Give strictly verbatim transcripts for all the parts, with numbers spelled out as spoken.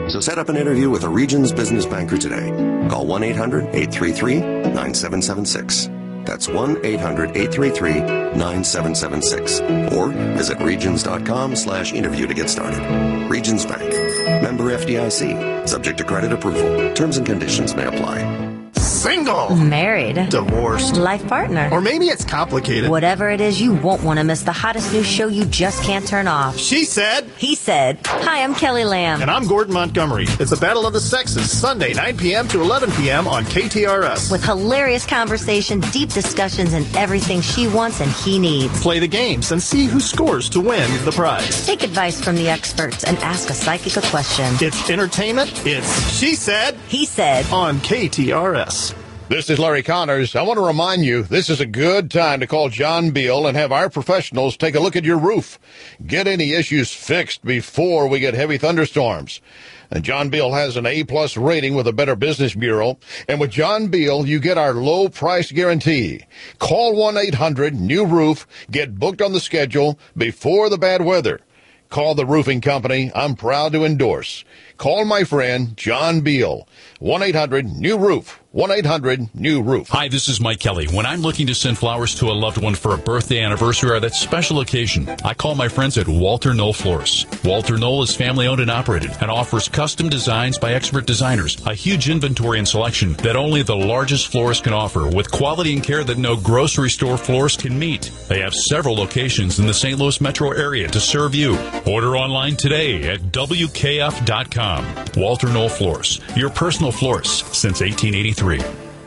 So set up an interview with a Regions business banker today. Call one eight hundred, eight three three, nine seven seven six. That's one eight hundred, eight three three, nine seven seven six. Or visit regions.com slash interview to get started. Regions Bank. Member F D I C. Subject to credit approval. Terms and conditions may apply. Single. Married. Divorced. Life partner. Or maybe it's complicated. Whatever it is, you won't want to miss the hottest new show you just can't turn off. She said. He said. Hi, I'm Kelly Lamb. And I'm Gordon Montgomery. It's a Battle of the Sexes, Sunday, nine p.m. to eleven p.m. on K T R S. With hilarious conversation, deep discussions, and everything she wants and he needs. Play the games and see who scores to win the prize. Take advice from the experts and ask a psychic a question. It's entertainment. It's She Said. He said. On K T R S. This is Larry Connors. I want to remind you, this is a good time to call John Beal and have our professionals take a look at your roof. Get any issues fixed before we get heavy thunderstorms. And John Beal has an A-plus rating with the Better Business Bureau. And with John Beal, you get our low price guarantee. Call one eight hundred new roof. Get booked on the schedule before the bad weather. Call the roofing company I'm proud to endorse. Call my friend John Beal. one eight hundred new roof. one eight hundred new roof. Hi, this is Mike Kelly. When I'm looking to send flowers to a loved one for a birthday, anniversary, or that special occasion, I call my friends at Walter Knoll Florists. Walter Knoll is family-owned and operated and offers custom designs by expert designers, a huge inventory and selection that only the largest florist can offer, with quality and care that no grocery store florist can meet. They have several locations in the Saint Louis metro area to serve you. Order online today at W K F dot com. Walter Knoll Florists, your personal florist since eighteen eighty-three.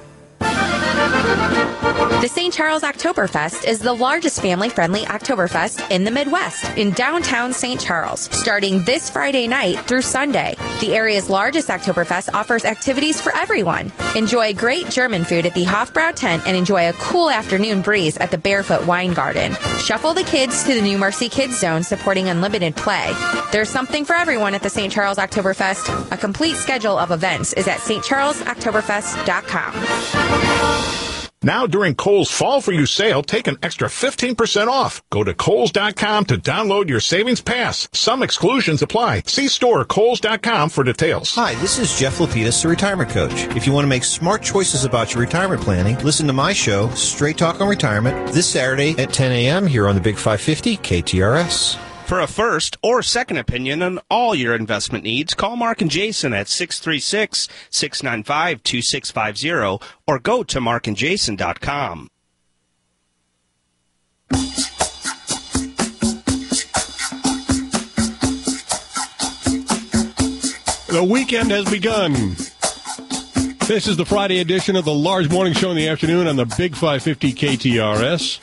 The Saint Charles Oktoberfest is the largest family-friendly Oktoberfest in the Midwest in downtown Saint Charles, starting this Friday night through Sunday. The area's largest Oktoberfest offers activities for everyone. Enjoy great German food at the Hofbrau tent and enjoy a cool afternoon breeze at the Barefoot Wine Garden. Shuffle the kids to the New Mercy Kids Zone, supporting unlimited play. There's something for everyone at the Saint Charles Oktoberfest. A complete schedule of events is at st charles oktoberfest dot com. Now during Kohl's Fall For You sale, take an extra fifteen percent off. Go to Kohls dot com to download your savings pass. Some exclusions apply. See store Kohls dot com for details. Hi, this is Jeff Lapidus, the retirement coach. If you want to make smart choices about your retirement planning, listen to my show, Straight Talk on Retirement, this Saturday at ten a.m. here on the Big five fifty K T R S. For a first or second opinion on all your investment needs, call Mark and Jason at six three six, six nine five, two six five zero or go to mark and jason dot com. The weekend has begun. This is the Friday edition of the Large Morning Show in the afternoon on the Big five fifty K T R S.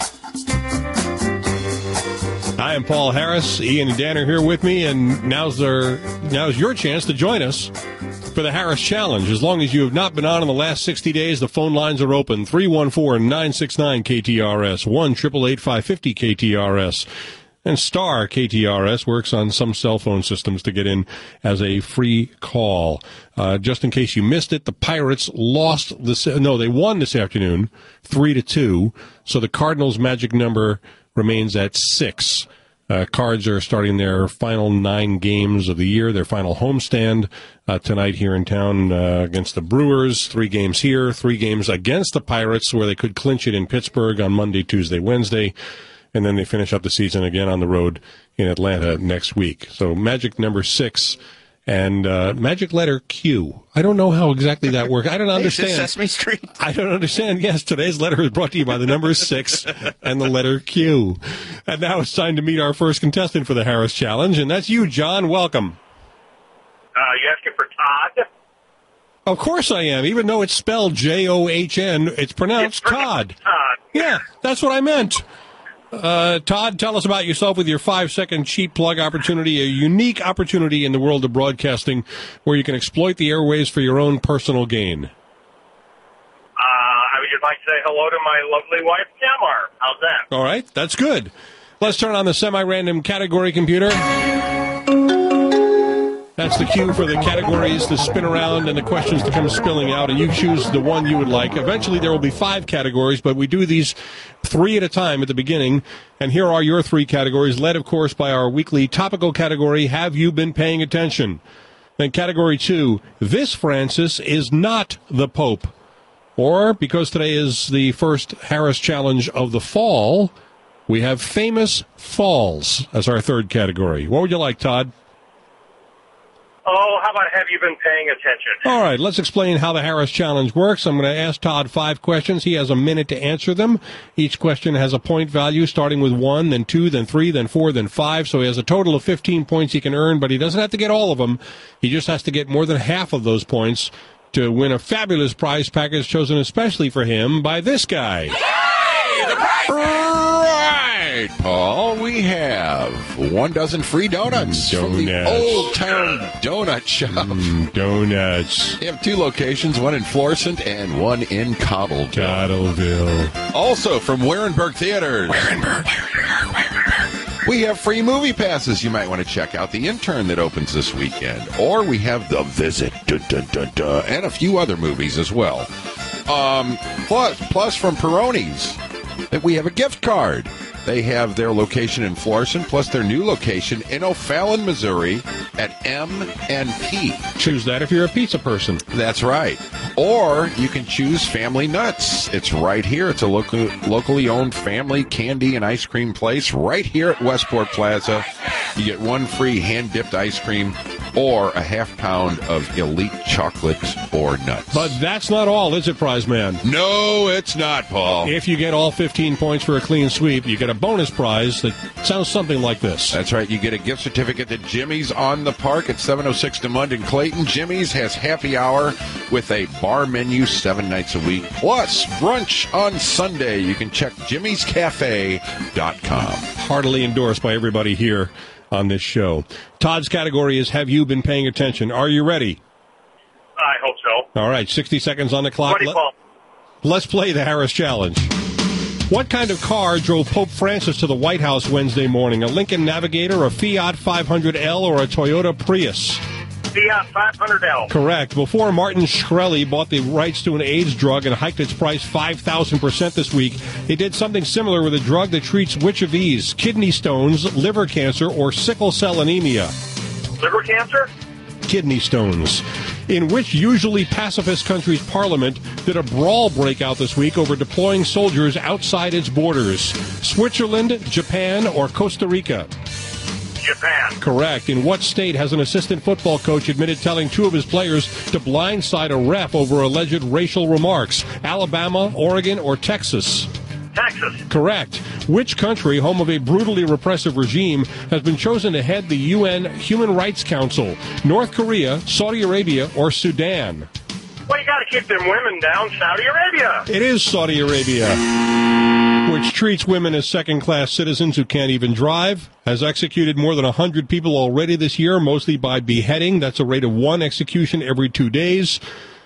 I am Paul Harris. Ian and Dan are here with me, and now's their now's your chance to join us for the Harris Challenge. As long as you have not been on in the last sixty days, the phone lines are open. three one four, nine six nine, K T R S, one eight eight eight, five five zero, K T R S. And star K T R S works on some cell phone systems to get in as a free call. Uh, just in case you missed it, the Pirates lost this, no, they won this afternoon, three to two. So the Cardinals' magic number remains at six. Uh, Cards are starting their final nine games of the year, their final homestand uh, tonight here in town uh, against the Brewers. Three games here, three games against the Pirates, where they could clinch it in Pittsburgh on Monday, Tuesday, Wednesday, and then they finish up the season again on the road in Atlanta next week. So magic number six. And uh, magic letter Q. I don't know how exactly that works. I don't understand. Hey, Sesame Street. I don't understand. Yes, today's letter is brought to you by the number six and the letter Q. And now it's time to meet our first contestant for the Harris Challenge, and that's you, John. Welcome. Uh, you asking for Todd? Of course I am. Even though it's spelled J O H N, it's pronounced it's Todd. Todd. Yeah, that's what I meant. Uh, Todd, tell us about yourself with your five-second cheap plug opportunity, a unique opportunity in the world of broadcasting where you can exploit the airways for your own personal gain. Uh, I would just like to say hello to my lovely wife, Tamar. How's that? All right, that's good. Let's turn on the semi-random category computer. That's the cue for the categories to spin around and the questions to come spilling out, and you choose the one you would like. Eventually there will be five categories, but we do these three at a time at the beginning, and here are your three categories, led, of course, by our weekly topical category, Have You Been Paying Attention? Then category two, this Francis is not the Pope. Or, because today is the first Harris Challenge of the fall, we have famous falls as our third category. What would you like, Todd? Oh, how about have you been paying attention? All right, let's explain how the Harris Challenge works. I'm going to ask Todd five questions. He has a minute to answer them. Each question has a point value, starting with one, then two, then three, then four, then five. So he has a total of fifteen points he can earn, but he doesn't have to get all of them. He just has to get more than half of those points to win a fabulous prize package chosen especially for him by this guy. Yay! The prize! Right, Paul. We have one dozen free donuts, mm, from the Old Town Donut Shop. Mm, donuts. They have two locations, one in Florissant and one in Cottleville. Cottleville. Also from Warenberg Theaters. Warenberg. Warenberg. Warenberg. We have free movie passes you might want to check out. The Intern that opens this weekend. Or we have The Visit. Dun, dun, dun, dun, and a few other movies as well. Um, plus, plus from Peroni's, that we have a gift card. They have their location in Florissant, plus their new location in O'Fallon, Missouri, at M and P. Choose that if you're a pizza person. That's right. Or you can choose Family Nuts. It's right here. It's a local, locally owned family candy and ice cream place right here at Westport Plaza. You get one free hand-dipped ice cream or a half pound of elite chocolate or nuts. But that's not all, is it, Prize Man? No, it's not, Paul. If you get all fifteen points for a clean sweep, you get a bonus prize that sounds something like this. That's right. You get a gift certificate to Jimmy's on the Park at seven oh six DeMund in Clayton. Jimmy's has happy hour with a bar menu seven nights a week, plus brunch on Sunday. You can check jimmys cafe dot com. Heartily endorsed by everybody here on this show. Todd's category is Have You Been Paying Attention? Are you ready? I hope so. All right, sixty seconds on the clock. Let, let's play the Harris Challenge. What kind of car drove Pope Francis to the White House Wednesday morning? A Lincoln Navigator, a Fiat five hundred L, or a Toyota Prius? Fiat five hundred L. Correct. Before Martin Shkreli bought the rights to an AIDS drug and hiked its price five thousand percent this week, he did something similar with a drug that treats which of these? Kidney stones, liver cancer, or sickle cell anemia? Liver cancer? Kidney stones. In which usually pacifist country's parliament did a brawl break out this week over deploying soldiers outside its borders? Switzerland, Japan, or Costa Rica? Japan. Correct. In what state has an assistant football coach admitted telling two of his players to blindside a ref over alleged racial remarks? Alabama, Oregon, or Texas? Texas. Correct. Which country, home of a brutally repressive regime, has been chosen to head the U N Human Rights Council? North Korea, Saudi Arabia, or Sudan? Well, you got to keep them women down. Saudi Arabia. It is Saudi Arabia, which treats women as second-class citizens who can't even drive, has executed more than one hundred people already this year, mostly by beheading. That's a rate of one execution every two days.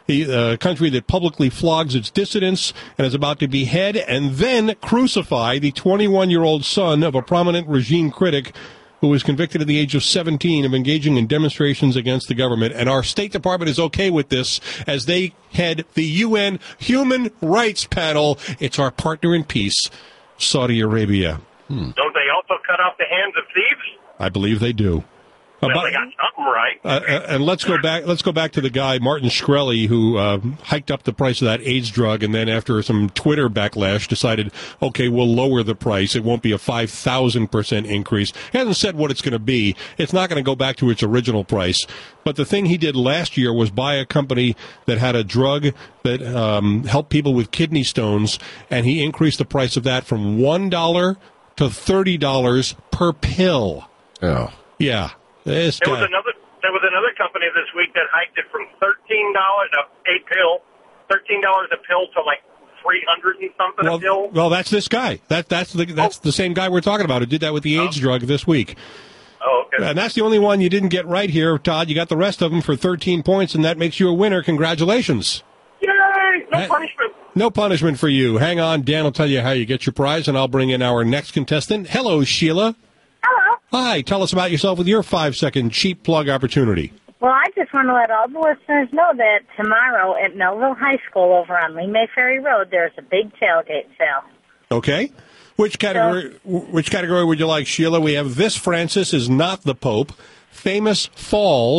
A country that publicly flogs its dissidents and is about to behead and then crucify the twenty-one-year-old son of a prominent regime critic who was convicted at the age of seventeen of engaging in demonstrations against the government. And our State Department is okay with this as they head the U N Human Rights Panel. It's our partner in peace, Saudi Arabia. Hmm. Don't they also cut off the hands of thieves? I believe they do. Well, About, they got something right. Uh, and let's go back. Let's go back to the guy Martin Shkreli, who uh, hiked up the price of that AIDS drug, and then after some Twitter backlash, decided, okay, we'll lower the price. It won't be a five thousand percent increase. He hasn't said what it's going to be. It's not going to go back to its original price. But the thing he did last year was buy a company that had a drug that um, helped people with kidney stones, and he increased the price of that from one dollar to thirty dollars per pill. Oh, yeah. This there guy. was another. There was another company this week that hiked it from thirteen dollars a pill, thirteen dollars a pill to like three hundred and something well, a pill. Well, that's this guy. That that's the that's oh. the same guy we're talking about who did that with the AIDS oh. drug this week. Oh, okay. And that's the only one you didn't get right here, Todd. You got the rest of them for thirteen points, and that makes you a winner. Congratulations. Yay! No punishment. No punishment for you. Hang on. Dan will tell you how you get your prize, and I'll bring in our next contestant. Hello, Sheila. Hello. Hi. Tell us about yourself with your five-second cheap plug opportunity. Well, I just want to let all the listeners know that tomorrow at Melville High School over on Lee May Ferry Road, there's a big tailgate sale. Okay. Which category so, Which category would you like, Sheila? We have This Francis is Not the Pope, Famous Falls,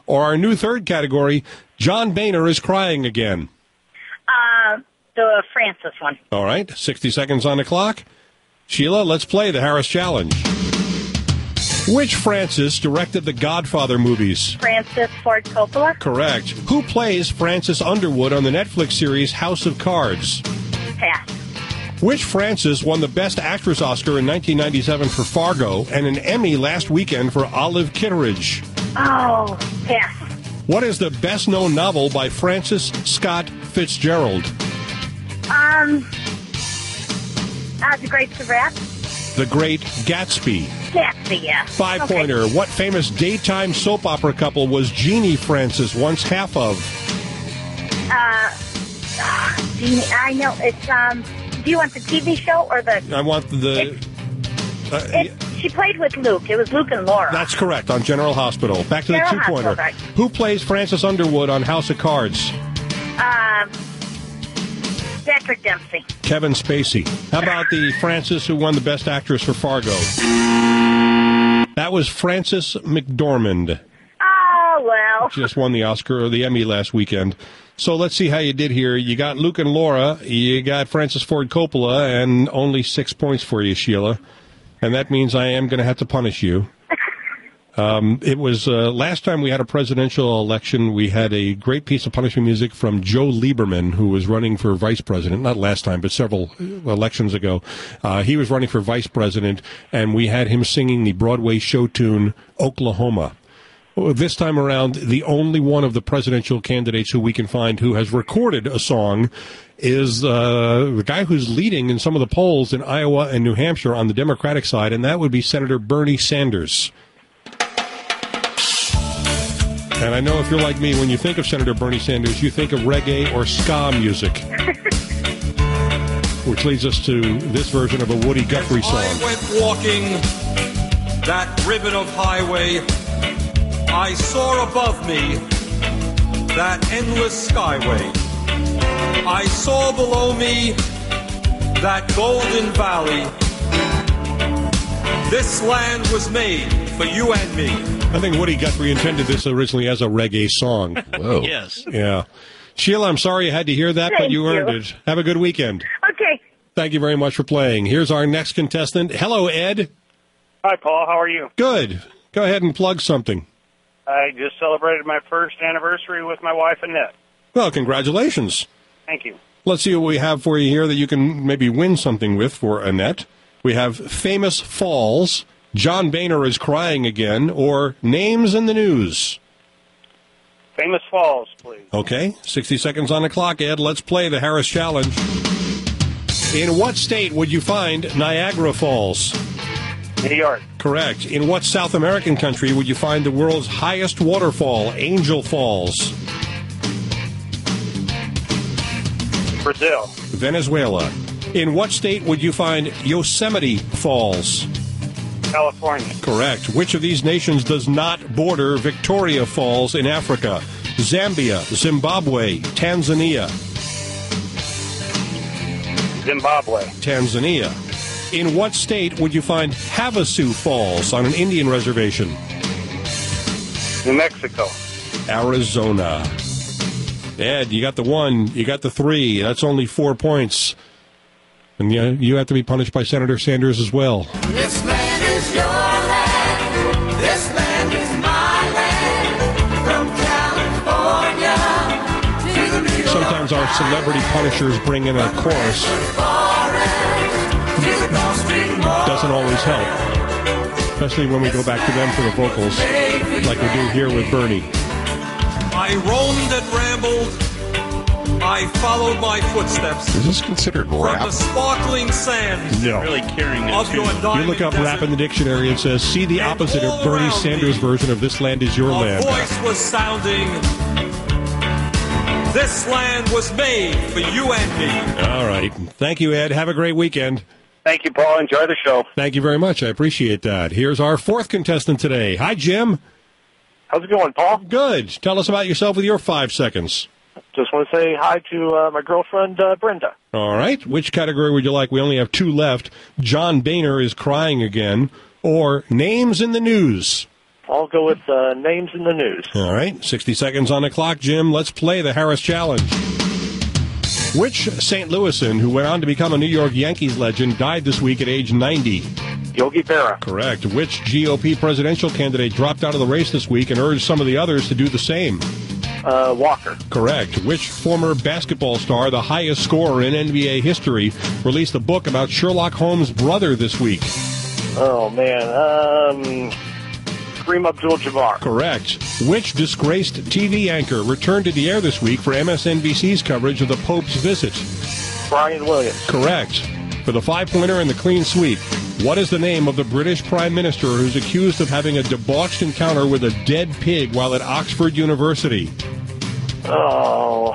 or our new third category, John Boehner is crying again? Uh, the Francis one. All right, sixty seconds on the clock. Sheila, let's play the Harris Challenge. Which Francis directed the Godfather movies? Francis Ford Coppola. Correct. Who plays Frances Underwood on the Netflix series House of Cards? Pass. Which Frances won the Best Actress Oscar in nineteen ninety-seven for Fargo and an Emmy last weekend for Olive Kitteridge? Oh, pass. What is the best-known novel by Francis Scott Fitzgerald? Um, uh, The Grapes of Wrath. The Great Gatsby. Gatsby, yeah. Five-pointer. Okay. What famous daytime soap opera couple was Jeannie Francis once half of? Uh, uh, Jeannie, I know. It's, um, do you want the T V show or the... I want the... Uh, It, she played with Luke. It was Luke and Laura. That's correct, on General Hospital. Back to General the two-pointer. Hospital, right. Who plays Frances Underwood on House of Cards? Um, Patrick Dempsey. Kevin Spacey. How about the Frances who won the Best Actress for Fargo? That was Frances McDormand. Oh, well. Just won the Oscar or the Emmy last weekend. So let's see how you did here. You got Luke and Laura. You got Francis Ford Coppola, and only six points for you, Sheila. And that means I am going to have to punish you. Um, it was uh, last time we had a presidential election, we had a great piece of punishment music from Joe Lieberman, who was running for vice president. Not last time, but several elections ago. Uh, he was running for vice president, and we had him singing the Broadway show tune, Oklahoma. This time around, the only one of the presidential candidates who we can find who has recorded a song is uh, the guy who's leading in some of the polls in Iowa and New Hampshire on the Democratic side, and that would be Senator Bernie Sanders. And I know if you're like me, when you think of Senator Bernie Sanders, you think of reggae or ska music. Which leads us to this version of a Woody Guthrie song. I went walking that ribbon of highway. I saw above me that endless skyway. I saw below me that golden valley. This land was made for you and me. I think Woody Guthrie intended this originally as a reggae song. Whoa. Yes. Yeah. Sheila, I'm sorry you had to hear that, Thank but you, you. earned it. Have a good weekend. Okay. Thank you very much for playing. Here's our next contestant. Hello, Ed. Hi, Paul. How are you? Good. Go ahead and plug something. I just celebrated my first anniversary with my wife, Annette. Well, congratulations. Thank you. Let's see what we have for you here that you can maybe win something with for Annette. We have Famous Falls, John Boehner is crying again, or Names in the News. Famous Falls, please. Okay, sixty seconds on the clock, Ed. Let's play the Harris Challenge. In what state would you find Niagara Falls? New York. Correct. In what South American country would you find the world's highest waterfall, Angel Falls? Brazil. Venezuela. In what state would you find Yosemite Falls? California. Correct. Which of these nations does not border Victoria Falls in Africa? Zambia, Zimbabwe, Tanzania. Zimbabwe. Tanzania. In what state would you find Havasu Falls on an Indian reservation? New Mexico. Arizona. Ed, you got the one, you got the three. That's only four points. And you, you have to be punished by Senator Sanders as well. This land is your land. This land is my land. From California to the New York. Sometimes our celebrity punishers bring in a chorus. Doesn't always help. Especially when we go back to them for the vocals, like we do here with Bernie. I roamed and rambled. I followed my footsteps. Is this considered From rap? the sparkling sands No. Really carrying it. of your You diamond look up desert. rap in the dictionary and says, see the opposite of Bernie Sanders' version of This Land Is Your A Land. voice was sounding. This land was made for you and me. All right. Thank you, Ed. Have a great weekend. Thank you, Paul. Enjoy the show. Thank you very much. I appreciate that. Here's our fourth contestant today. Hi, Jim. How's it going, Paul? Good. Tell us about yourself with your five seconds. Just want to say hi to uh, my girlfriend, uh, Brenda. All right. Which category would you like? We only have two left. John Boehner is crying again, or Names in the News. I'll go with uh, names in the news. All right, sixty seconds on the clock, Jim. Let's play the Harris Challenge. Which Saint Louisan, who went on to become a New York Yankees legend, died this week at age ninety? Yogi Berra. Correct. Which G O P presidential candidate dropped out of the race this week and urged some of the others to do the same? Uh, Walker. Correct. Which former basketball star, the highest scorer in N B A history, released a book about Sherlock Holmes' brother this week? Oh, man. Um, Kareem Abdul-Jabbar. Correct. Which disgraced T V anchor returned to the air this week for M S N B C's coverage of the Pope's visit? Brian Williams. Correct. For the five-pointer and the clean sweep, what is the name of the British Prime Minister who's accused of having a debauched encounter with a dead pig while at Oxford University? Oh.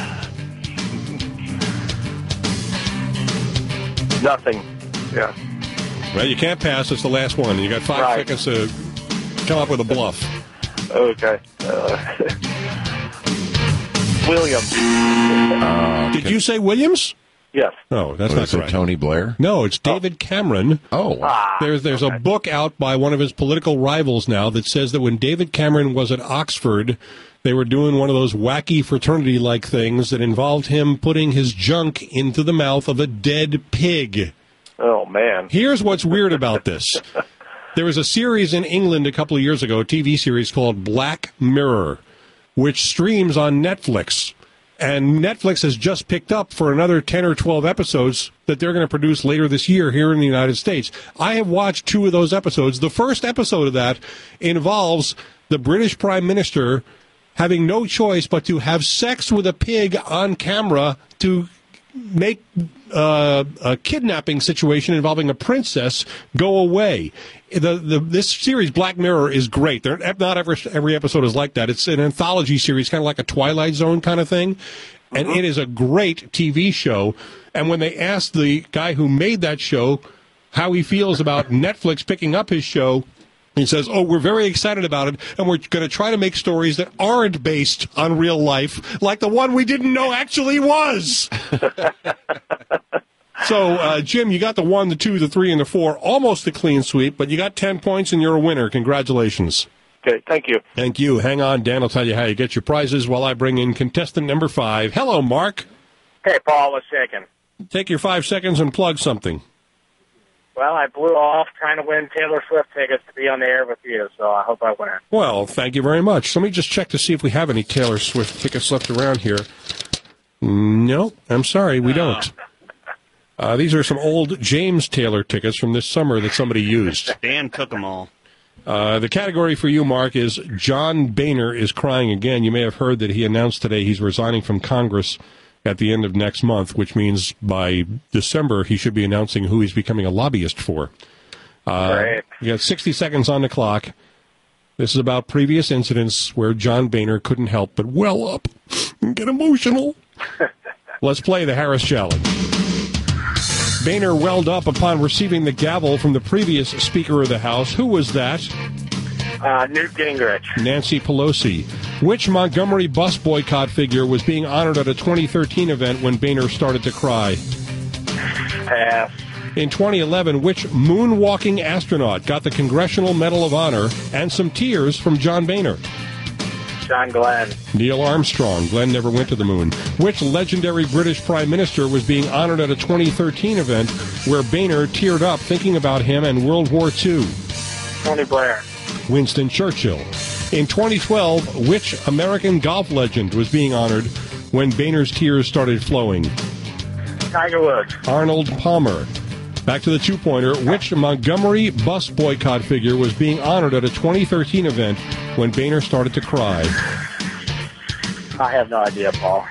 Nothing. Yeah. Well, you can't pass. It's the last one. You got five Right. seconds to come up with a bluff. Okay. Uh, Williams. Uh, Did you say Williams? Yes. No, that's What not is it, correct. Tony Blair? No, it's David Cameron. Oh. Ah, There's there's okay. a book out by one of his political rivals now that says that when David Cameron was at Oxford, they were doing one of those wacky fraternity-like things that involved him putting his junk into the mouth of a dead pig. Oh, man. Here's what's weird about this. There was a series in England a couple of years ago, a T V series called Black Mirror, which streams on Netflix. And Netflix has just picked up for another ten or twelve episodes that they're going to produce later this year here in the United States. I have watched two of those episodes. The first episode of that involves the British Prime Minister having no choice but to have sex with a pig on camera to make uh, a kidnapping situation involving a princess go away. The, the this series, Black Mirror, is great. They're, not every, every episode is like that. It's an anthology series, kind of like a Twilight Zone kind of thing. And it is a great T V show. And when they asked the guy who made that show how he feels about Netflix picking up his show, he says, oh, we're very excited about it, and we're going to try to make stories that aren't based on real life, like the one we didn't know actually was. So, uh, Jim, you got the one, the two, the three, and the four, almost a clean sweep, but you got ten points, and you're a winner. Congratulations. Okay, thank you. Thank you. Hang on, Dan will tell you how you get your prizes while I bring in contestant number five. Hello, Mark. Hey, Paul, what's shaking? Take your five seconds and plug something. Well, I blew off trying to win Taylor Swift tickets to be on the air with you, so I hope I win. Well, thank you very much. Let me just check to see if we have any Taylor Swift tickets left around here. No, I'm sorry, we don't. Uh, these are some old James Taylor tickets from this summer that somebody used. Dan took them all. Uh, the category for you, Mark, is John Boehner is crying again. You may have heard that he announced today he's resigning from Congress at the end of next month, which means by December he should be announcing who he's becoming a lobbyist for. Uh, Great. You got sixty seconds on the clock. This is about previous incidents where John Boehner couldn't help but well up and get emotional. Let's play the Harris Challenge. Boehner welled up upon receiving the gavel from the previous Speaker of the House. Who was that? Uh, Newt Gingrich. Nancy Pelosi. Which Montgomery bus boycott figure was being honored at a twenty thirteen event when Boehner started to cry? Pass. In twenty eleven, which moonwalking astronaut got the Congressional Medal of Honor and some tears from John Boehner? John Glenn. Neil Armstrong. Glenn never went to the moon. Which legendary British Prime Minister was being honored at a twenty thirteen event where Boehner teared up thinking about him and World War Two? Tony Blair. Winston Churchill. In twenty twelve, which American golf legend was being honored when Boehner's tears started flowing? Tiger Woods. Arnold Palmer. Back to the two-pointer. Which Montgomery bus boycott figure was being honored at a twenty thirteen event when Boehner started to cry? I have no idea, Paul.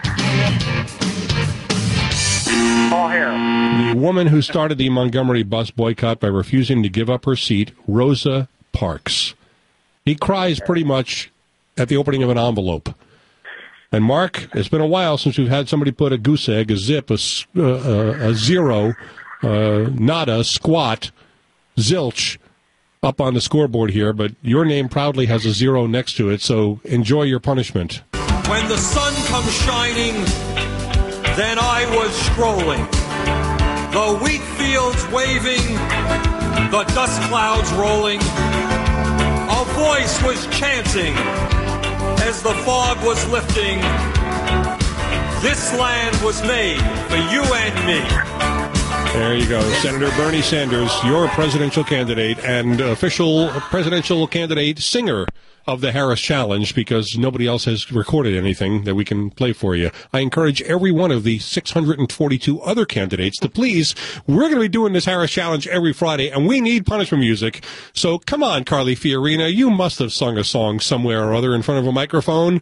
Paul Harris. The woman who started the Montgomery bus boycott by refusing to give up her seat, Rosa Parks. He cries pretty much at the opening of an envelope. And Mark, it's been a while since we've had somebody put a goose egg, a zip, a, uh, a zero, uh, nada, squat, zilch up on the scoreboard here, but your name proudly has a zero next to it, so enjoy your punishment. When the sun comes shining, then I was strolling. The wheat fields waving, the dust clouds rolling. A voice was chanting as the fog was lifting. This land was made for you and me. There you go. Senator Bernie Sanders, your presidential candidate and official presidential candidate singer of the Harris Challenge, because nobody else has recorded anything that we can play for you. I encourage every one of the six hundred forty-two other candidates to please, we're going to be doing this Harris Challenge every Friday, and we need punishment music. So come on, Carly Fiorina, you must have sung a song somewhere or other in front of a microphone.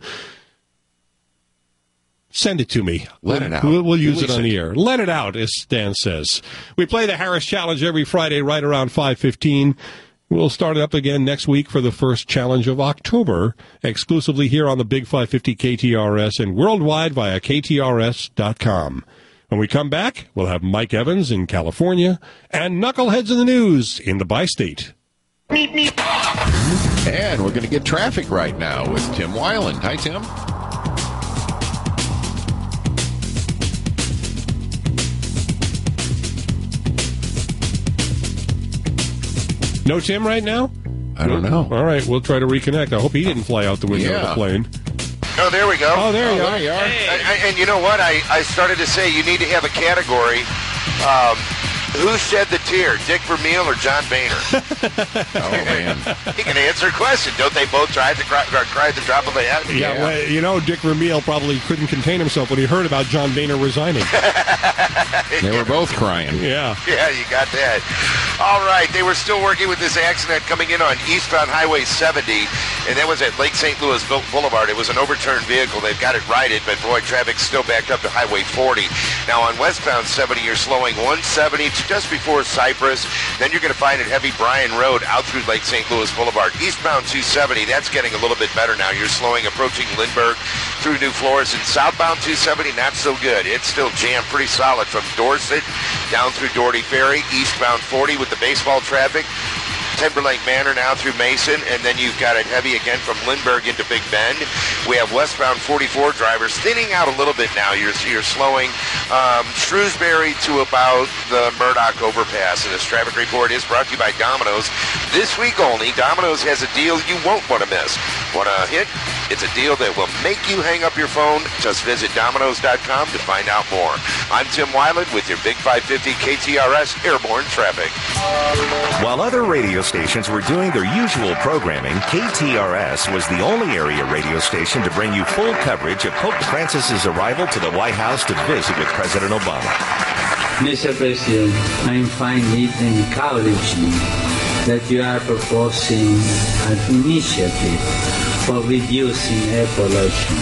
Send it to me. Let it out. We'll, we'll use Release it on it. the air. Let it out, as Stan says. We play the Harris Challenge every Friday right around five fifteen. We'll start it up again next week for the first challenge of October, exclusively here on the Big five fifty K T R S and worldwide via K T R S dot com. When we come back, we'll have Mike Evans in California and Knuckleheads in the News in the Bi-State. And we're going to get traffic right now with Tim Weiland. Hi, Tim. No Tim right now? I don't know. All right, we'll try to reconnect. I hope he didn't fly out the window of Yeah. the plane. Oh, there we go. Oh, there you are. There you are. I, I, and you know what? I, I started to say you need to have a category. Um, who shed the tear, Dick Vermeil or John Boehner? Oh, man. He can answer a question. Don't they both try to cry, cry at the drop of a hat? Yeah, well, you know, Dick Vermeil probably couldn't contain himself when he heard about John Boehner resigning. They were both crying. Yeah. Yeah, you got that. All right, they were still working with this accident coming in on eastbound Highway seventy, and that was at Lake Saint Louis Boulevard. It was an overturned vehicle. They've got it righted, but boy, traffic's still backed up to Highway forty. Now on westbound seventy, you're slowing one seventy to just before Cypress. Then you're going to find it heavy Bryan Road out through Lake Saint Louis Boulevard. Eastbound two seventy, that's getting a little bit better now. You're slowing approaching Lindbergh through New Flores. And southbound two seventy, not so good. It's still jammed pretty solid from Dorset down through Doherty Ferry. Eastbound forty with the baseball traffic. Timberlake Manor now through Mason, and then you've got it heavy again from Lindbergh into Big Bend. We have westbound forty-four drivers thinning out a little bit now. You're, you're slowing um, Shrewsbury to about the Murdoch overpass, and this traffic report is brought to you by Domino's. This week only, Domino's has a deal you won't want to miss. Want to hit? It's a deal that will make you hang up your phone. Just visit Domino's dot com to find out more. I'm Tim Weiland with your Big five fifty K T R S Airborne Traffic. While other radio stations were doing their usual programming, K T R S was the only area radio station to bring you full coverage of Pope Francis's arrival to the White House to visit with President Obama. Mister President, I find it encouraging that you are proposing an initiative for reducing air pollution.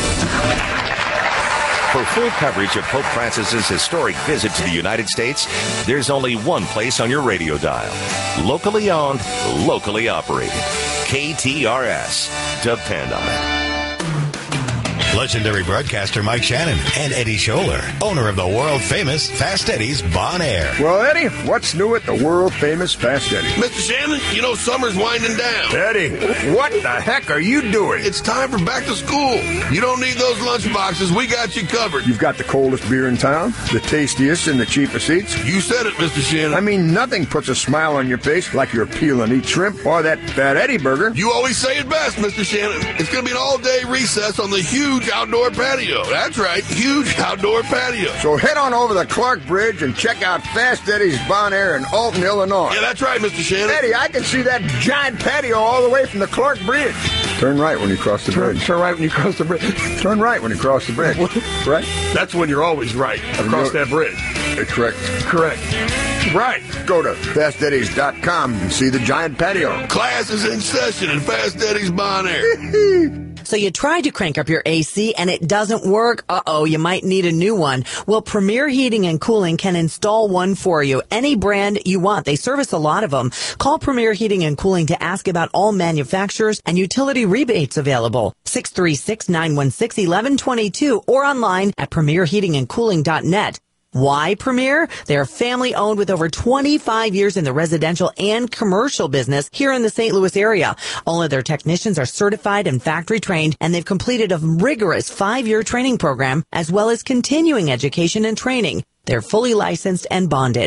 For full coverage of Pope Francis's historic visit to the United States, there's only one place on your radio dial. Locally owned, locally operated. K T R S. Depend on it. Legendary broadcaster Mike Shannon and Eddie Scholler, owner of the world-famous Fast Eddie's Bon Air. Well, Eddie, what's new at the world-famous Fast Eddie? Mister Shannon, you know summer's winding down. Eddie, what the heck are you doing? It's time for back to school. You don't need those lunch boxes. We got you covered. You've got the coldest beer in town, the tastiest and the cheapest eats. You said it, Mister Shannon. I mean, nothing puts a smile on your face like your peel and eat shrimp or that Fat Eddie burger. You always say it best, Mister Shannon. It's going to be an all-day recess on the huge outdoor patio. That's right, huge outdoor patio. So head on over the Clark Bridge and check out Fast Eddie's Bon Air in Alton, Illinois. Yeah, that's right, Mister Shannon. Eddie, I can see that giant patio all the way from the Clark Bridge. Turn right when you cross the turn, bridge. Turn right when you cross the bridge. Turn right when you cross the bridge. Right? That's when you're always right, across that bridge. Correct. Correct. Right. Go to fast eddies dot com and see the giant patio. Class is in session in Fast Eddie's Bon Air. So you tried to crank up your A C and it doesn't work? Uh-oh, you might need a new one. Well, Premier Heating and Cooling can install one for you. Any brand you want. They service a lot of them. Call Premier Heating and Cooling to ask about all manufacturers and utility rebates available. six three six, nine one six, one one two two or online at premier heating and cooling dot net. Why Premier? They're family owned with over twenty-five years in the residential and commercial business here in the Saint Louis area. All of their technicians are certified and factory trained, and they've completed a rigorous five-year training program as well as continuing education and training. They're fully licensed and bonded.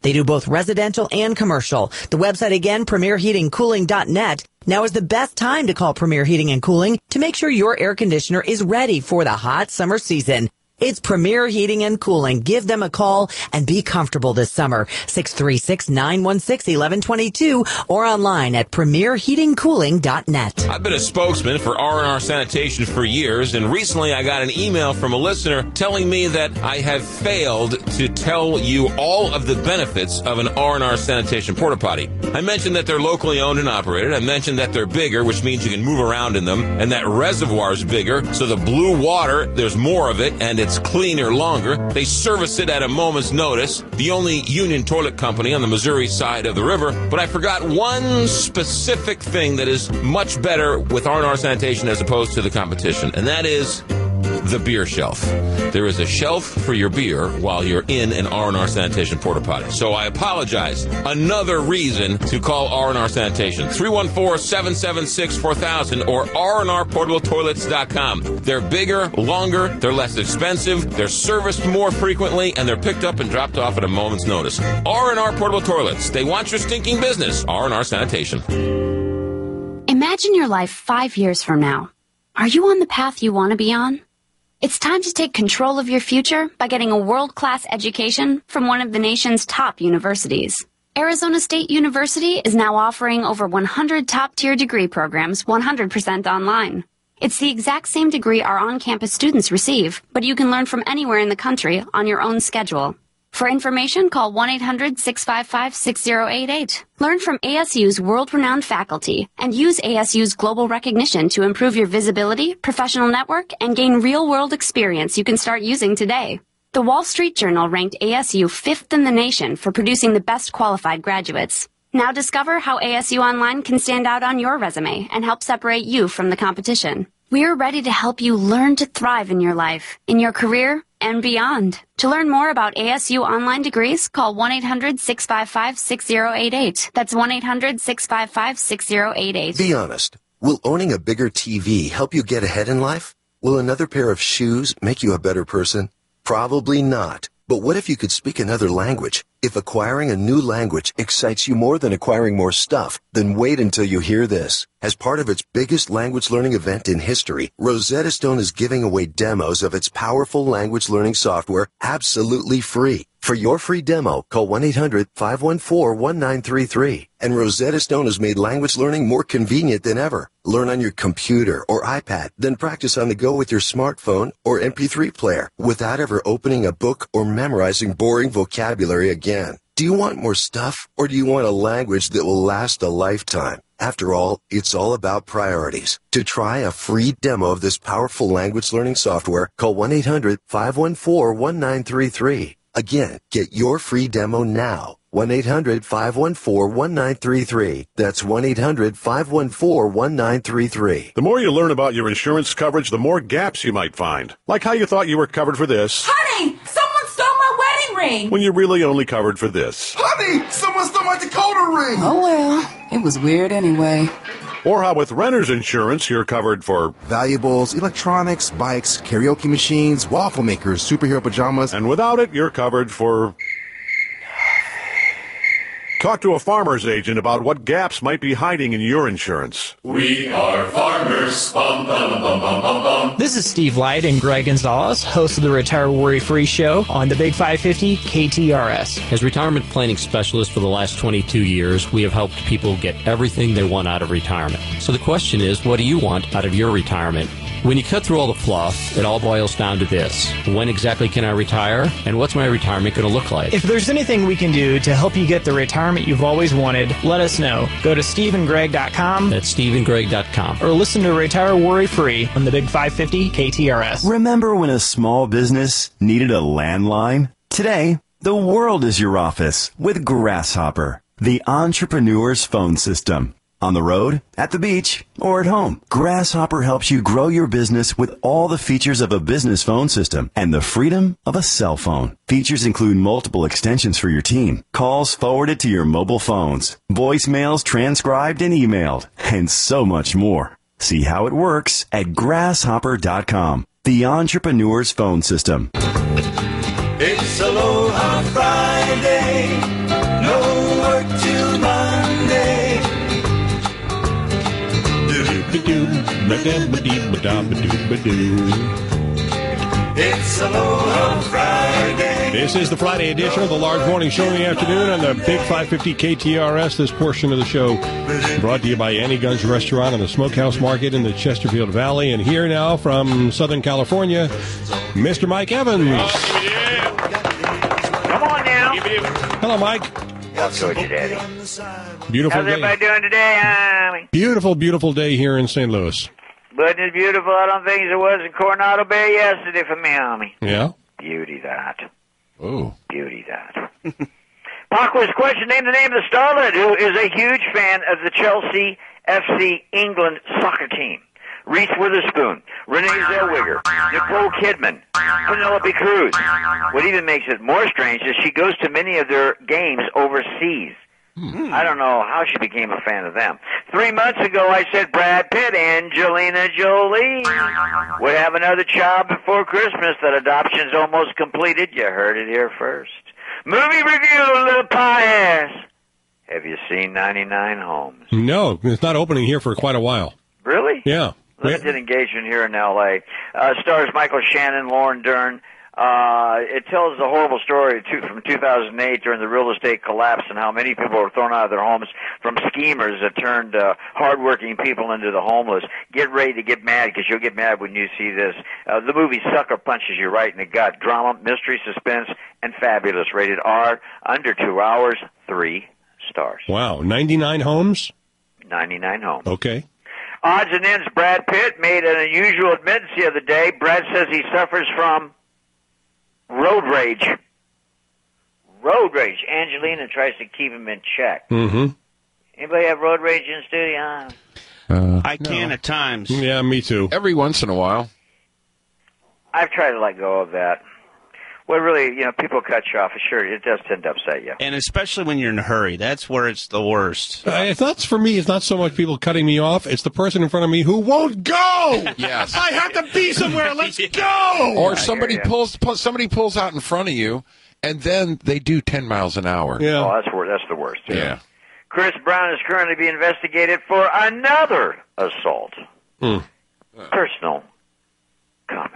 They do both residential and commercial. The website again, premier heating cooling dot net. Now is the best time to call Premier Heating and Cooling to make sure your air conditioner is ready for the hot summer season. It's Premier Heating and Cooling. Give them a call and be comfortable this summer. six three six, nine one six, one one two two or online at premier heating cooling dot net. I've been a spokesman for R and R Sanitation for years, and recently I got an email from a listener telling me that I have failed to tell you all of the benefits of an R and R Sanitation porta potty. I mentioned that they're locally owned and operated. I mentioned that they're bigger, which means you can move around in them, and that reservoir's bigger, so the blue water, there's more of it, and it's cleaner longer. They service it at a moment's notice, the only union toilet company on the Missouri side of the river. But I forgot one specific thing that is much better with R and R Sanitation as opposed to the competition, and that is the beer shelf. There is a shelf for your beer while you're in an R and R Sanitation porta potty. So I apologize. Another reason to call R and R Sanitation. three one four, seven seven six, four thousand or R and R portable toilets dot com. They're bigger, longer, they're less expensive, they're serviced more frequently, and they're picked up and dropped off at a moment's notice. R and R Portable Toilets. They want your stinking business. R and R Sanitation. Imagine your life five years from now. Are you on the path you want to be on? It's time to take control of your future by getting a world-class education from one of the nation's top universities. Arizona State University is now offering over one hundred top-tier degree programs one hundred percent online. It's the exact same degree our on-campus students receive, but you can learn from anywhere in the country on your own schedule. For information, call one eight hundred, six five five, six zero eight eight. Learn from A S U's world-renowned faculty and use A S U's global recognition to improve your visibility, professional network, and gain real-world experience you can start using today. The Wall Street Journal ranked A S U fifth in the nation for producing the best qualified graduates. Now discover how A S U Online can stand out on your resume and help separate you from the competition. We're ready to help you learn to thrive in your life, in your career, and beyond. To learn more about A S U online degrees, call one eight hundred, six five five, six zero eight eight. That's one eight hundred, six five five, six zero eight eight. Be honest. Will owning a bigger T V help you get ahead in life? Will another pair of shoes make you a better person? Probably not. But what if you could speak another language? If acquiring a new language excites you more than acquiring more stuff, then wait until you hear this. As part of its biggest language learning event in history, Rosetta Stone is giving away demos of its powerful language learning software absolutely free. For your free demo, call one eight hundred, five one four, one nine three three. And Rosetta Stone has made language learning more convenient than ever. Learn on your computer or iPad, then practice on the go with your smartphone or M P three player without ever opening a book or memorizing boring vocabulary again. Do you want more stuff, or do you want a language that will last a lifetime? After all, it's all about priorities. To try a free demo of this powerful language learning software, call one eight hundred, five one four, one nine three three. Again, get your free demo now. one eight hundred, five one four, one nine three three. That's one eight hundred, five one four, one nine three three. The more you learn about your insurance coverage, the more gaps you might find. Like how you thought you were covered for this. Honey, someone stole my wedding ring. When you're really only covered for this. Honey, someone stole my Dakota ring. Oh, well, it was weird anyway. Or how with renter's insurance, you're covered for valuables, electronics, bikes, karaoke machines, waffle makers, superhero pajamas. And without it, you're covered for... Talk to a farmer's agent about what gaps might be hiding in your insurance. We are farmers. Bum, bum, bum, bum, bum, bum. This is Steve Light and Greg Gonzalez, hosts of the Retire Worry Free Show on the Big five fifty K T R S. As retirement planning specialists for the last twenty-two years, we have helped people get everything they want out of retirement. So the question is, what do you want out of your retirement? When you cut through all the fluff, it all boils down to this. When exactly can I retire? And what's my retirement going to look like? If there's anything we can do to help you get the retirement you've always wanted, let us know. Go to steve and greg dot com. That's steve and greg dot com. Or listen to Retire Worry Free on the Big five fifty K T R S. Remember when a small business needed a landline? Today, the world is your office with Grasshopper, the entrepreneur's phone system. On the road, at the beach, or at home, Grasshopper helps you grow your business with all the features of a business phone system and the freedom of a cell phone. Features include multiple extensions for your team, calls forwarded to your mobile phones, voicemails transcribed and emailed, and so much more. See how it works at grasshopper dot com, the entrepreneur's phone system. It's Aloha Friday. It's Aloha Friday. This is the Friday edition of the Large Morning Show in the afternoon on the Big five fifty K T R S. This portion of the show brought to you by Annie Gunn's Restaurant and the Smokehouse Market in the Chesterfield Valley. And here now from Southern California, Mister Mike Evans. Come on now. Hello, Mike. What's good, Daddy? Beautiful How's day. everybody doing today, Tommy? Beautiful, beautiful day here in Saint Louis. Wasn't it beautiful? I don't think it was in Coronado Bay yesterday for me, homie. Yeah? Beauty that. Oh. Beauty that. Paco's question, name the name of the starlet who is a huge fan of the Chelsea F C England soccer team. Reese Witherspoon, Renee Zellweger, Nicole Kidman, Penelope Cruz. What even makes it more strange is she goes to many of their games overseas. Hmm. I don't know how she became a fan of them. Three months ago, I said Brad Pitt, Angelina Jolie would have another child before Christmas. That adoption's almost completed. You heard it here first. Movie review, little pie ass. Have you seen ninety-nine Homes? No, it's not opening here for quite a while. Really? Yeah. Limited engagement here in L A. Uh, stars Michael Shannon, Lauren Dern. Uh, it tells the horrible story two, from two thousand eight during the real estate collapse and how many people were thrown out of their homes from schemers that turned uh, hardworking people into the homeless. Get ready to get mad because you'll get mad when you see this. Uh, the movie sucker punches you right in the gut. Drama, mystery, suspense, and fabulous. Rated R, under two hours, three stars. Wow. ninety-nine homes? ninety-nine Homes. Okay. Odds and ends, Brad Pitt made an unusual admittance the other day. Brad says he suffers from road rage. Road rage. Angelina tries to keep him in check. Mm-hmm. Anybody have road rage in the studio? Uh, I can at times. Yeah, me too. Every once in a while. I've tried to let go of that. Well, really, you know, people cut you off. Sure, it does tend to upset you. And especially when you're in a hurry. That's where it's the worst. Uh, it's not for me. It's not so much people cutting me off. It's the person in front of me who won't go. Yes. I have to be somewhere. Let's go. Or somebody pulls pull, somebody pulls out in front of you, and then they do ten miles an hour. Yeah. Oh, that's wor- that's the worst. Yeah. yeah. Chris Brown is currently being investigated for another assault. Mm. Personal comment.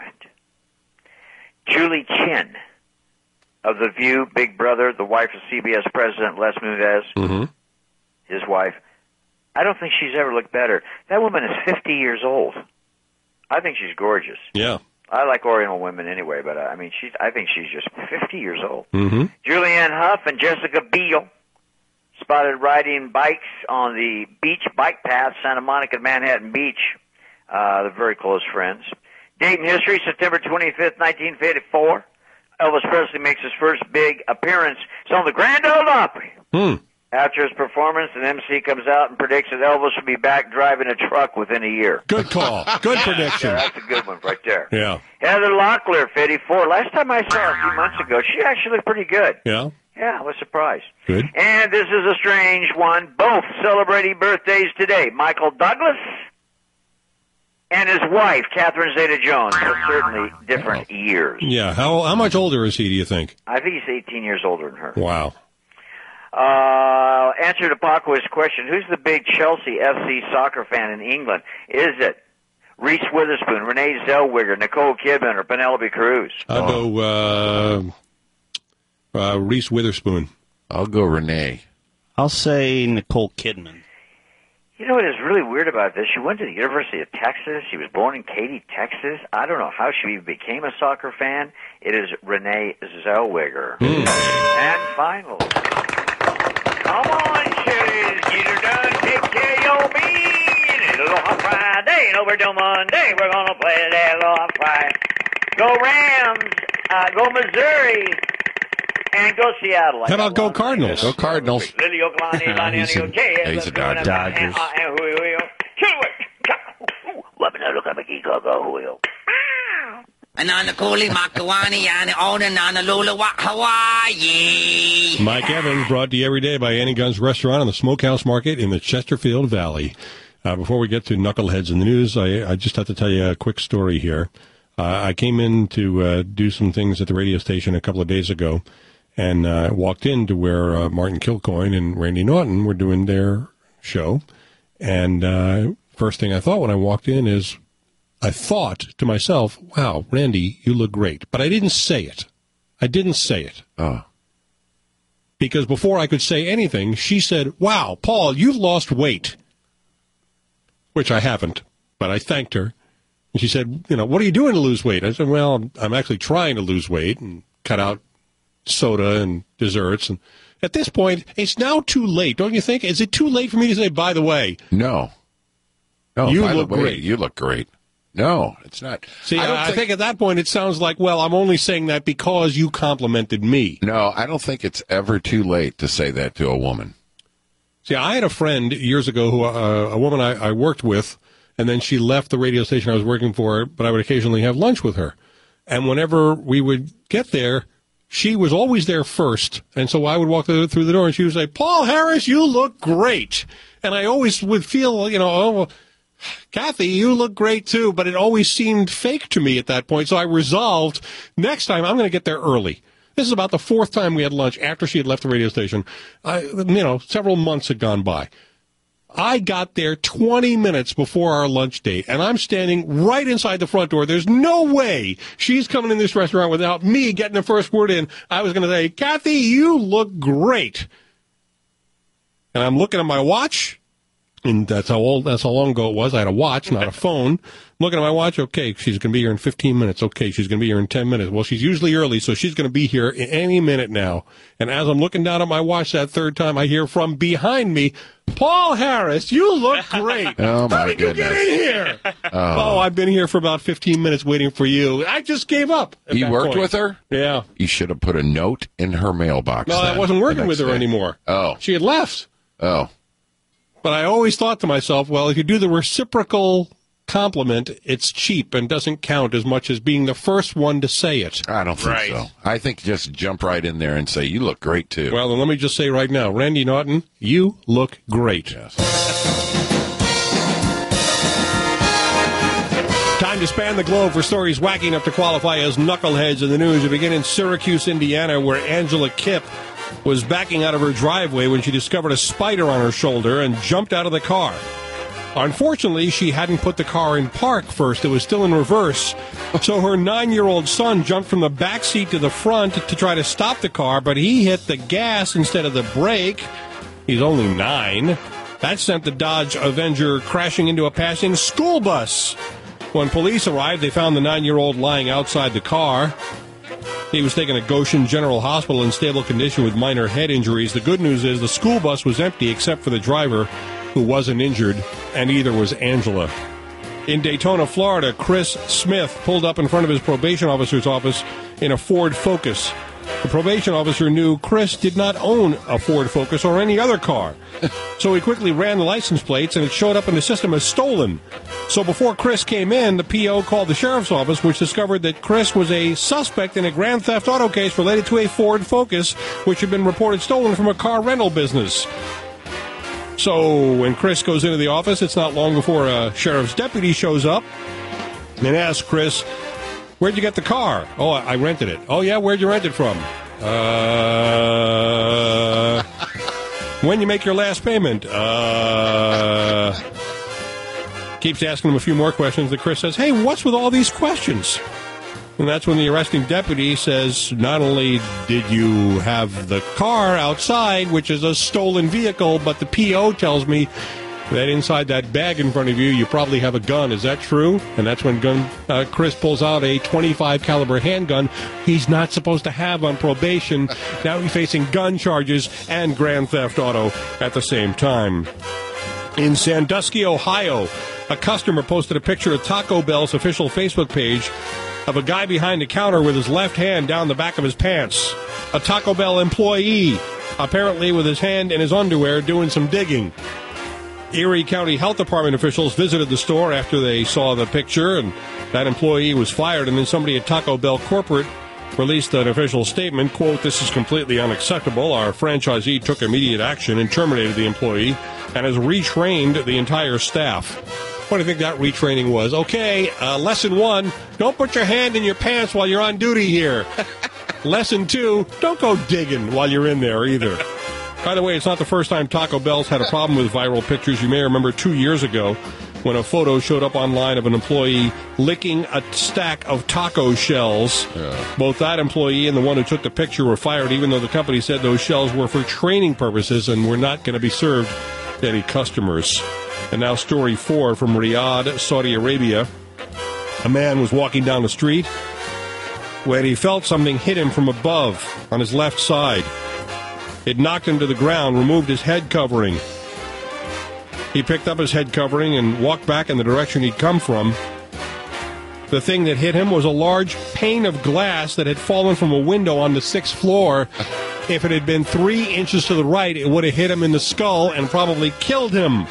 Julie Chen of The View, Big Brother, the wife of C B S President Les Moonves, mm-hmm. his wife. I don't think she's ever looked better. That woman is fifty years old. I think she's gorgeous. Yeah. I like Oriental women anyway, but uh, I mean, she's. I think she's just fifty years old. Mm-hmm. Julianne Hough and Jessica Biel spotted riding bikes on the beach bike path, Santa Monica, Manhattan Beach. Uh, they're very close friends. Date in history, September twenty-fifth, nineteen fifty-four. Elvis Presley makes his first big appearance. It's on the Grand Ole Opry. Hmm. After his performance, an M C comes out and predicts that Elvis will be back driving a truck within a year. Good call. Good prediction. Yeah, that's a good one right there. Yeah. Heather Locklear, fifty-four. Last time I saw her a few months ago, she actually looked pretty good. Yeah. Yeah, I was surprised. Good. And this is a strange one. Both celebrating birthdays today. Michael Douglas and his wife, Catherine Zeta-Jones, but certainly different years. Yeah. How how much older is he, do you think? I think he's eighteen years older than her. Wow. Uh, answer to Paco's question, who's the big Chelsea F C soccer fan in England? Is it Reese Witherspoon, Renee Zellweger, Nicole Kidman, or Penelope Cruz? I'll go uh, uh, Reese Witherspoon. I'll go Renee. I'll say Nicole Kidman. You know what is really weird about this? She went to the University of Texas. She was born in Katy, Texas. I don't know how she became a soccer fan. It is Renee Zellweger. Mm. And finally, come on, Shirley, get her done. Take care of your bean. It's Aloha Friday, and over till Monday, we're going to play that Aloha Friday. Go Rams, uh, go Missouri, and go Seattle. How about go Cardinals? Go Cardinals. He's a, he's a Dodger. Dodgers. Mike Evans, brought to you every day by Annie Gunn's Restaurant on the Smokehouse Market in the Chesterfield Valley. Uh, before we get to Knuckleheads in the News, I, I just have to tell you a quick story here. Uh, I came in to uh, do some things at the radio station a couple of days ago, and uh, walked into where uh, Martin Kilcoyne and Randy Naughton were doing their show. And uh, first thing I thought when I walked in is, I thought to myself, wow, Randy, you look great. But I didn't say it. I didn't say it. Oh. Because before I could say anything, she said, wow, Paul, you've lost weight. Which I haven't, but I thanked her. And she said, you know, what are you doing to lose weight? I said, well, I'm, I'm actually trying to lose weight and cut out soda and desserts. And at this point, it's now too late, don't you think? Is it too late for me to say, by the way? No. No, you by look the way, great. You look great. No, it's not. See, I, don't I, think, I think at that point it sounds like, well, I'm only saying that because you complimented me. No, I don't think it's ever too late to say that to a woman. See, I had a friend years ago, who uh, a woman I, I worked with, and then she left the radio station I was working for, but I would occasionally have lunch with her. And whenever we would get there, she was always there first. And so I would walk through the door, and she would say, Paul Harris, you look great. And I always would feel, you know, oh, well, Kathy, you look great, too. But it always seemed fake to me at that point. So I resolved, next time I'm going to get there early. This is about the fourth time we had lunch after she had left the radio station. I, you know, several months had gone by. I got there twenty minutes before our lunch date, and I'm standing right inside the front door. There's no way she's coming in this restaurant without me getting the first word in. I was going to say, Kathy, you look great. And I'm looking at my watch, and that's how old, that's how long ago it was. I had a watch, not a phone. I'm looking at my watch. Okay, she's going to be here in fifteen minutes. Okay, she's going to be here in ten minutes. Well, she's usually early, so she's going to be here in any minute now. And as I'm looking down at my watch that third time, I hear from behind me, Paul Harris, you look great. Oh, my How did goodness. you get in here? Oh. oh, I've been here for about fifteen minutes waiting for you. I just gave up. at You that worked point. with her? Yeah. You should have put a note in her mailbox. No, I then, wasn't the working next with her day. anymore. Oh. She had left. Oh. But I always thought to myself, well, if you do the reciprocal compliment, it's cheap and doesn't count as much as being the first one to say it. I don't think so. I think just jump right in there and say, you look great, too. Well, then let me just say right now, Randy Naughton, you look great. Yes. Time to span the globe for stories wacky enough to qualify as knuckleheads in the news. We begin in Syracuse, Indiana, where Angela Kipp was backing out of her driveway when she discovered a spider on her shoulder and jumped out of the car. Unfortunately, she hadn't put the car in park first. It was still in reverse. So her nine-year-old son jumped from the back seat to the front to try to stop the car, but he hit the gas instead of the brake. He's only nine. That sent the Dodge Avenger crashing into a passing school bus. When police arrived, they found the nine-year-old lying outside the car. He was taken to Goshen General Hospital in stable condition with minor head injuries. The good news is the school bus was empty except for the driver, who wasn't injured, and either was Angela. In Daytona, Florida, Chris Smith pulled up in front of his probation officer's office in a Ford Focus. The probation officer knew Chris did not own a Ford Focus or any other car. So he quickly ran the license plates, and it showed up in the system as stolen. So before Chris came in, the P O called the sheriff's office, which discovered that Chris was a suspect in a grand theft auto case related to a Ford Focus, which had been reported stolen from a car rental business. So when Chris goes into the office, it's not long before a sheriff's deputy shows up and asks Chris, where'd you get the car? Oh, I rented it. Oh, yeah, where'd you rent it from? Uh, when you make your last payment? Uh, keeps asking him a few more questions. That Chris says, hey, what's with all these questions? And that's when the arresting deputy says, not only did you have the car outside, which is a stolen vehicle, but the P O tells me that inside that bag in front of you, you probably have a gun. Is that true? And that's when gun, uh, Chris pulls out a twenty-five caliber handgun he's not supposed to have on probation. Now he's facing gun charges and grand theft auto at the same time. In Sandusky, Ohio, a customer posted a picture of Taco Bell's official Facebook page of a guy behind the counter with his left hand down the back of his pants. A Taco Bell employee, apparently with his hand in his underwear, doing some digging. Erie County Health Department officials visited the store after they saw the picture, and that employee was fired. And then somebody at Taco Bell corporate released an official statement, quote, this is completely unacceptable. Our franchisee took immediate action and terminated the employee and has retrained the entire staff. What do you think that retraining was? Okay, uh, lesson one, don't put your hand in your pants while you're on duty here. Lesson two, don't go digging while you're in there either. By the way, it's not the first time Taco Bell's had a problem with viral pictures. You may remember two years ago, when a photo showed up online of an employee licking a stack of taco shells. Yeah. Both that employee and the one who took the picture were fired, even though the company said those shells were for training purposes and were not going to be served to any customers. And now story four from Riyadh, Saudi Arabia. A man was walking down the street when he felt something hit him from above on his left side. It knocked him to the ground, removed his head covering. He picked up his head covering and walked back in the direction he'd come from. The thing that hit him was a large pane of glass that had fallen from a window on the sixth floor. If it had been three inches to the right, it would have hit him in the skull and probably killed him.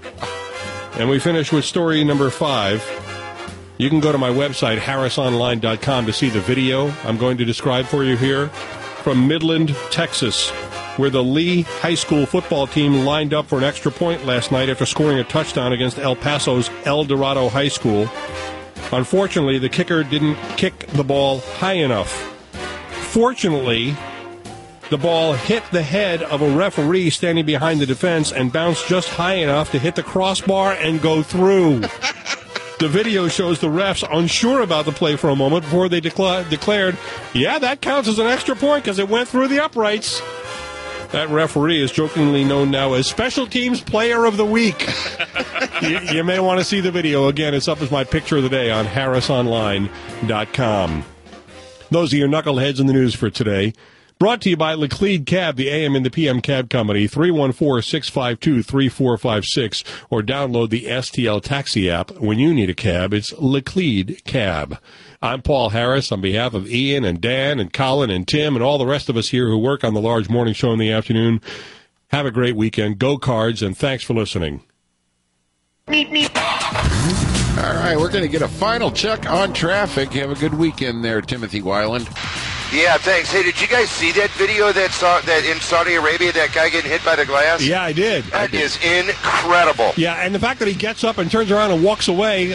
And we finish with story number five. You can go to my website, harris online dot com, to see the video I'm going to describe for you here from Midland, Texas, where the Lee High School football team lined up for an extra point last night after scoring a touchdown against El Paso's El Dorado High School. Unfortunately, the kicker didn't kick the ball high enough. Fortunately, the ball hit the head of a referee standing behind the defense and bounced just high enough to hit the crossbar and go through. The video shows the refs unsure about the play for a moment before they decla- declared, yeah, that counts as an extra point because it went through the uprights. That referee is jokingly known now as Special Teams Player of the Week. you, you may want to see the video. Again, it's up as my picture of the day on harris online dot com. Those are your knuckleheads in the news for today. Brought to you by Laclede Cab, the A M and the P M Cab Company, three one four, six five two, three four five six, or download the S T L Taxi app. When you need a cab, it's Laclede Cab. I'm Paul Harris on behalf of Ian and Dan and Colin and Tim and all the rest of us here who work on the large morning show in the afternoon. Have a great weekend. Go Cards, and thanks for listening. Meep, meep. All right, we're going to get a final check on traffic. Have a good weekend there, Timothy Weiland. Yeah, thanks. Hey, did you guys see that video that saw that in Saudi Arabia, that guy getting hit by the glass? Yeah, I did. That I did. is incredible. Yeah, and the fact that he gets up and turns around and walks away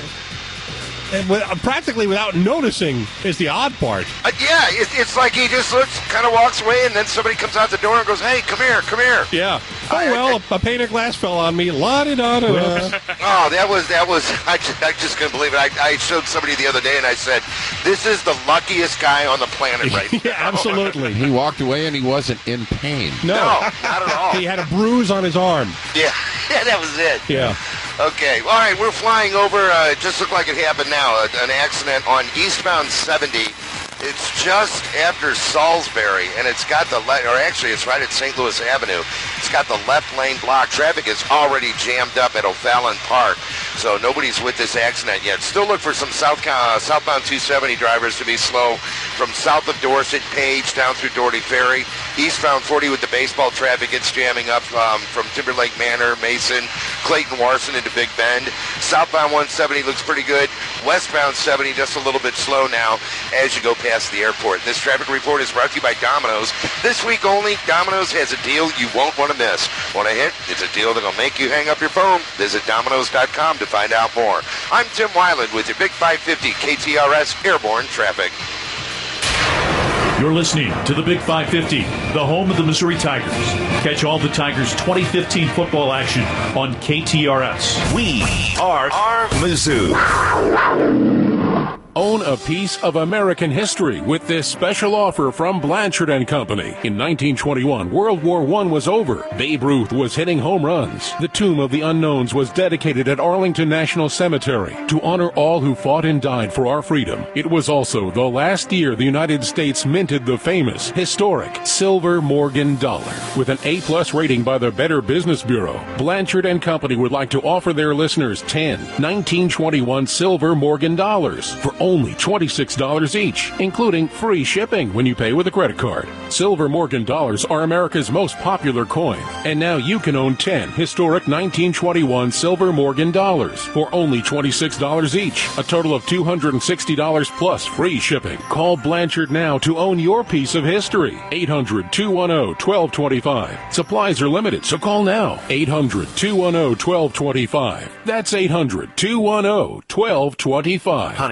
and with, practically without noticing is the odd part. Uh, yeah, it, it's like he just looks, kind of walks away, and then somebody comes out the door and goes, hey, come here, come here. Yeah. Oh, well, a pane of glass fell on me. La-di-da-da-da. Oh, that was, that was, I just, I just couldn't believe it. I, I showed somebody the other day, and I said, this is the luckiest guy on the planet right now. Yeah, absolutely. He walked away, and he wasn't in pain. No. No, not at all. He had a bruise on his arm. Yeah, yeah, that was it. Yeah. Okay, all right, we're flying over, uh, it just looked like it happened now, an accident on eastbound seventy. It's just after Salisbury, and it's got the, le- or actually it's right at Saint Louis Avenue. It's got the left lane blocked. Traffic is already jammed up at O'Fallon Park, so nobody's with this accident yet. Still look for some south uh, southbound two seventy drivers to be slow from south of Dorset, Page, down through Doherty Ferry. Eastbound forty with the baseball traffic, it's jamming up um, from Timberlake Manor, Mason, Clayton Warson into Big Bend. Southbound one seventy looks pretty good. Westbound seventy just a little bit slow now as you go past the airport. This traffic report is brought to you by Domino's. This week only, Domino's has a deal you won't want to miss. Want a hint? It's a deal that'll make you hang up your phone. Visit Domino's dot com to find out more. I'm Tim Weiland with your Big five fifty K T R S Airborne Traffic. You're listening to the Big five fifty, the home of the Missouri Tigers. Catch all the Tigers' twenty fifteen football action on K T R S. We are, are Mizzou. Own a piece of American history with this special offer from Blanchard and Company. In nineteen twenty-one, World War One was over. Babe Ruth was hitting home runs. The Tomb of the Unknowns was dedicated at Arlington National Cemetery to honor all who fought and died for our freedom. It was also the last year the United States minted the famous, historic Silver Morgan dollar. With an A-plus rating by the Better Business Bureau, Blanchard and Company would like to offer their listeners ten nineteen twenty-one Silver Morgan dollars for only twenty-six dollars each, including free shipping when you pay with a credit card. Silver Morgan dollars are America's most popular coin, and now you can own ten historic nineteen twenty-one Silver Morgan dollars for only twenty-six dollars each, a total of two hundred sixty dollars plus free shipping. Call Blanchard now to own your piece of history. eight hundred, two one zero, one two two five. Supplies are limited, so call now. eight hundred, two one zero, one two two five. That's eight hundred, two one zero, one two two five. Honey, I'm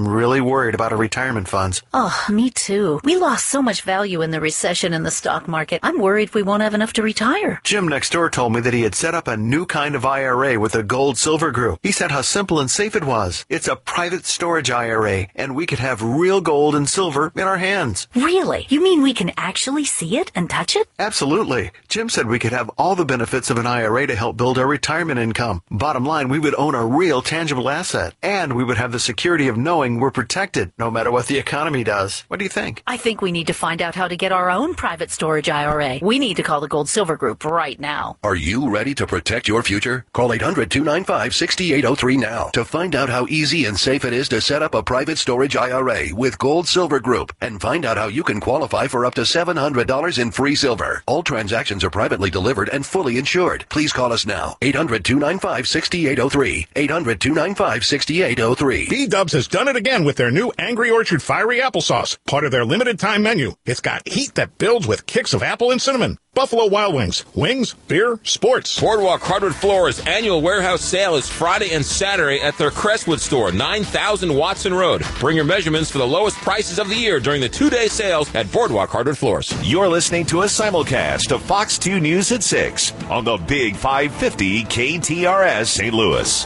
I'm really worried about our retirement funds. Oh, me too. We lost so much value in the recession in the stock market. I'm worried we won't have enough to retire. Jim next door told me that he had set up a new kind of I R A with a gold silver group. He said how simple and safe it was. It's a private storage I R A, and we could have real gold and silver in our hands. Really? You mean we can actually see it and touch it? Absolutely. Jim said we could have all the benefits of an I R A to help build our retirement income. Bottom line, we would own a real tangible asset, and we would have the security of knowing we're protected no matter what the economy does. What do you think? I think we need to find out how to get our own private storage I R A. We need to call the Gold Silver Group right now. Are you ready to protect your future? Call eight hundred, two nine five, six eight zero three now to find out how easy and safe it is to set up a private storage I R A with Gold Silver Group, and find out how you can qualify for up to seven hundred dollars in free silver. All transactions are privately delivered and fully insured. Please call us now. eight hundred, two nine five, six eight zero three. eight hundred, two nine five, six eight zero three. B-Dubs has done it again with their new Angry Orchard Fiery Applesauce, part of their limited time menu. It's got heat that builds with kicks of apple and cinnamon. Buffalo Wild Wings. Wings, beer, sports. Boardwalk Hardwood Floors annual warehouse sale is Friday and Saturday at their Crestwood store, nine thousand Watson Road. Bring your measurements for the lowest prices of the year during the two-day sales at Boardwalk Hardwood Floors. You're listening to a simulcast of Fox two News at six on the Big five fifty K T R S Saint Louis.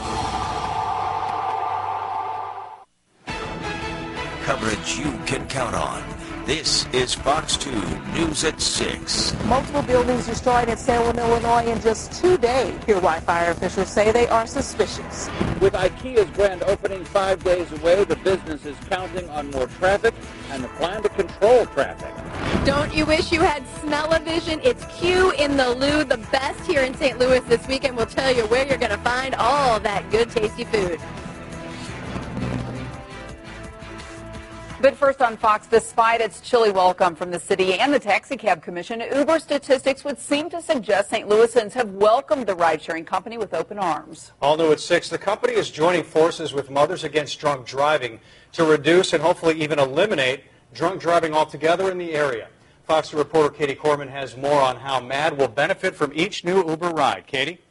Coverage you can count on. This is Fox two News at six. Multiple buildings destroyed in San Juan, Illinois in just two days. Here, why fire officials say they are suspicious. With IKEA's grand opening five days away, the business is counting on more traffic and a plan to control traffic. Don't you wish you had smell-o-vision? It's Q in the Lou, the best here in Saint Louis this weekend. We'll tell you where you're going to find all that good, tasty food. But first on Fox, despite its chilly welcome from the city and the Taxi Cab Commission, Uber statistics would seem to suggest Saint Louisans have welcomed the ride-sharing company with open arms. All new at six, the company is joining forces with Mothers Against Drunk Driving to reduce and hopefully even eliminate drunk driving altogether in the area. Fox reporter Katie Corman has more on how M A D will benefit from each new Uber ride. Katie?